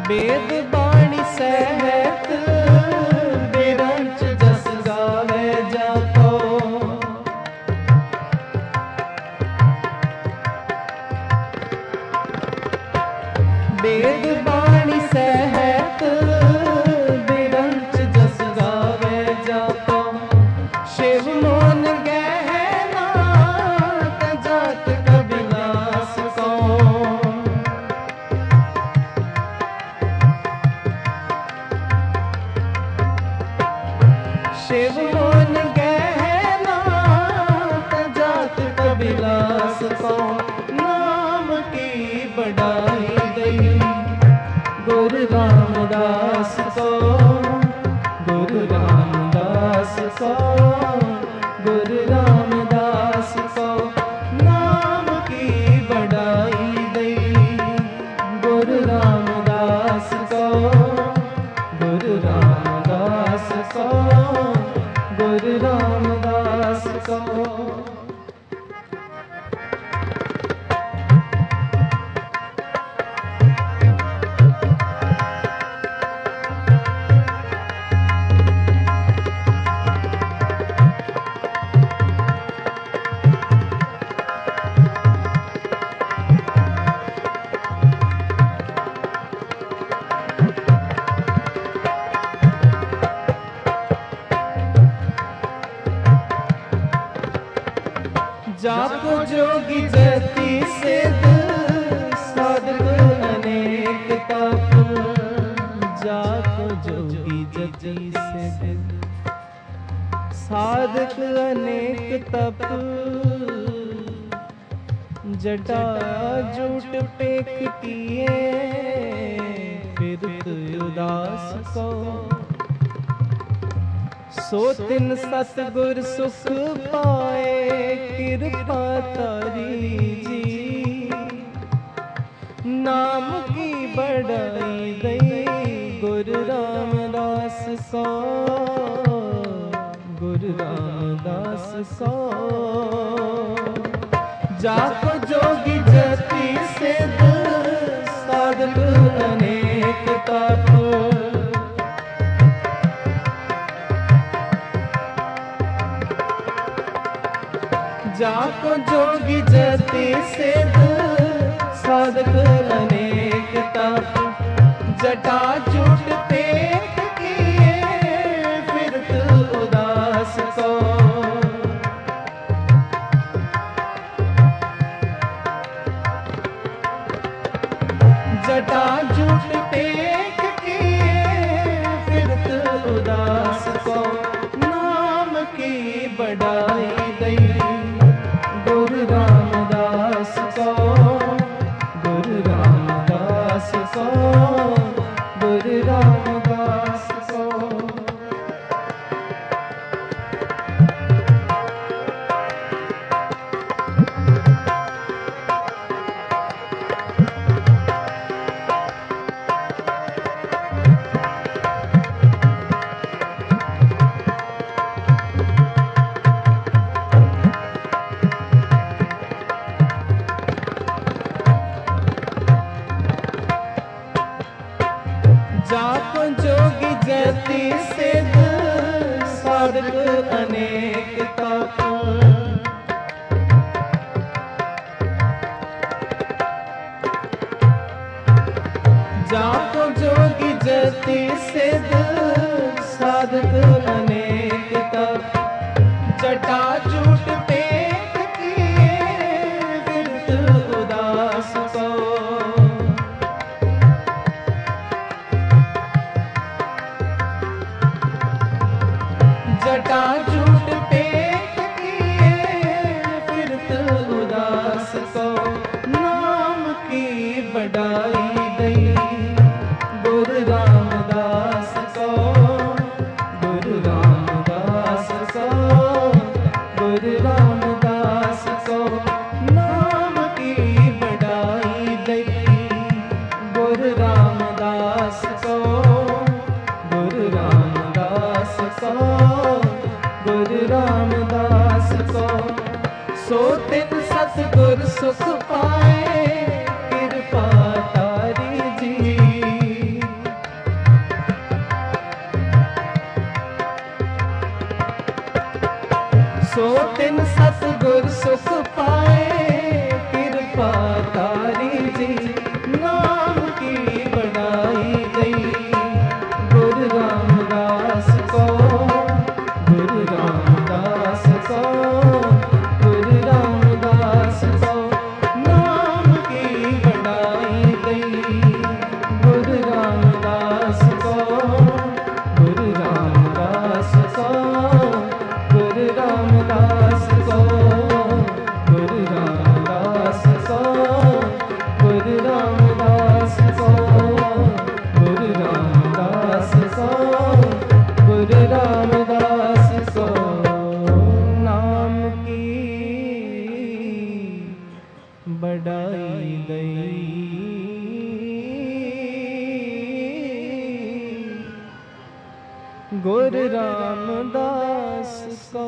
वेद बाणी सहत बिरंच जस गावे जाको। वेद बाणी सहत बिरंच जस गावे जाको। शिव मोन गहना जात कबिलास को। शिव मोन गहना जात कबिलास को। नाम की बढ़ाई गई गुरु रामदास को। गुरु रामदास को। गुरु रामदास को। नाम की बढ़ाई गई गुरु रामदास को। गुरु रामदास को। गुरु रामदास को। जाको जोगी जति सिद्ध साधक अनेक तप। जाको जोगी जति सिद्ध साधक अनेक तप। जटा जूट पेख किए फिरत उदास को। सो तिन सतगुर सुख पाए कृपा तारी जी। नाम की बढ़ाई गई गुरु रामदास को। गुरु रामदास को। जाको जोगी जति सिद्ध साधक अनेक तप। जाको जोगी जति सिद्ध साधक अनेक तप। जटा जूट पेख किए फिरत उदास को। जटा जूट पेख किए फिरत उदास को। नाम की बढ़ाई गई गुरु रामदास को। गुरु रामदास को। गुरु रामदास को। जाको जोगी जति सिद्ध साधक अनेक तप। जाको जोगी जति सिद्ध साधक अनेक तप। जटा जूट पेख किए फिरत उदास को। जटा जूट पेख किए फिरत उदास को। नाम की बढ़ाई गई गुरु रामदास को। गुरु रामदास को। गुरु रामदास को। नाम की बढ़ाई गई गुरु रामदास को। गुरु रामदास को। गुरु रामदास को। सो तिन सतगुर सुख पाए कृपा तारी जी। सुख पाए कृपा तारी जी नाम की बढ़ाई गई गुरु रामदास को गुरु रामदास को गुरु रामदास को नाम की बढ़ाई गई गुरु रामदास को गुरु रामदास को गुरु रामदास को गुरु रामदास को गुरु रामदास को गुरु रामदास को गुरु रामदास को नाम की बढ़ाई गई गुरु रामदास को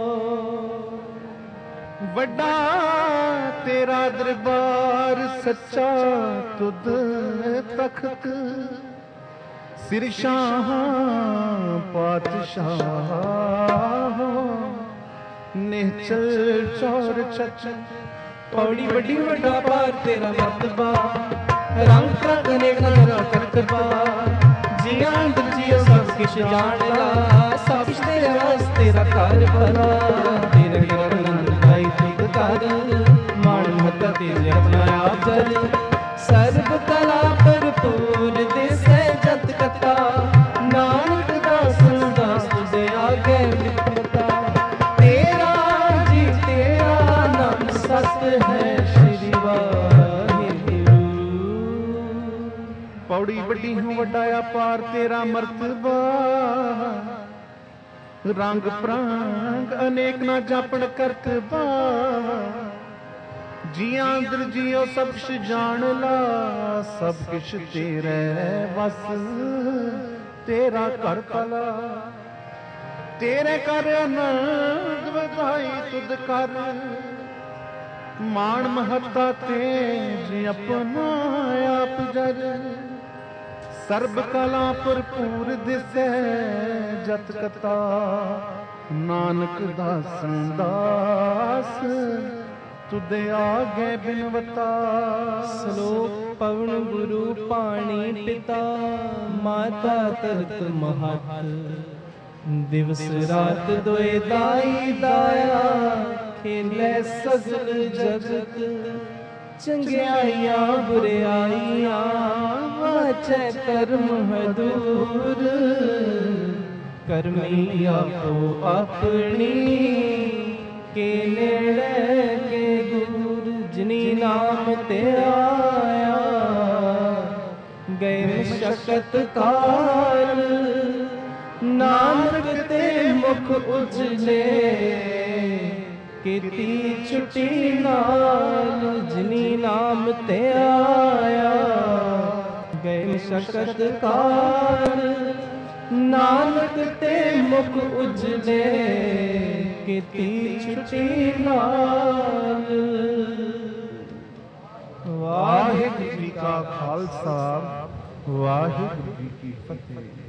ਵੱਡਾ ਤੇਰਾ ਦਰਬਾਰ ਸੱਚਾ ਤੁਧ ਤਖਤ ਸਿਰ ਸ਼ਾਹ ਪਾਤਸ਼ਾਹ ਨਿਹਚਲ ਚੌਰ ਛੱਛ पौड़ी बड़ी वड्डा पार तेरा मर्तबा रंग रंग अनेक नजरा करतबा जिया अंदर जिया सब किश जान ला सब तेरे वास्ते तेरा कार भला तेरे गिरनंद भाई तुद कर मान मत तेरे अपना आप जल सर्व कला भरपूर दिसे जत कथा नानक दास दास तुझे आगे मित्रता तेरा जी तेरा नाम सत है श्री वाहिगुरु ਪੌੜੀ ਵੱਡੀ ਹੂੰ ਵੱਡਾ ਅਪਾਰ ਤੇਰਾ ਮਰਤਬਾ ਰੰਗ ਪ੍ਰਾਂਗ ਅਨੇਕ ਨਾ ਜਾਪਣ ਕਰਤਬਾ ਜੀਆਂ ਅੰਦਰ ਜੀਓ ਸਭ ਕੁਛ ਜਾਣ ਲਾ ਸਭ ਕੁਛ ਤੇਰੇ ਵਸ ਤੇਰਾ ਘਰ ਭਲਾ ਤੇਰੇ ਕਰ ਆਨੰਦ ਵਧਾਈ ਤੁਧ ਕਰ ਮਾਣ ਮਹੱਤਾ ਤੇਜ ਆਪਣਾ ਆਪ ਜਰ ਸਰਬ ਕਲਾ ਭਰਪੂਰ ਦਿਸੈ ਜਤ ਕਤਾ ਨਾਨਕ ਦਾਸਨ ਦਾਸ ਤੁਦੇ ਆਗੇ ਬਿਨਵਤਾ श्लोक पवन गुरु पाणी पिता माता तरत महत दिवस रात दोए दाई दाया खेले सगल जगत चंगियाइयां बुराइयां वाचै कर्म हदूर करमी आपो अपनी के नेड़े के दूर जिनी नाम ते आया गए मशक्कत काल नानक ते मुख उजले कीती छुट्टी नाल जिनी नाम ते आया गए मशक्कत काल नानक ते मुख उजले कीती छुट्टी नाल ਵਾਹਿਗੁਰੂ ਜੀ ਕਾ ਖਾਲਸਾ ਵਾਹਿਗੁਰੂ ਜੀ ਕੀ ਫਤਿਹ।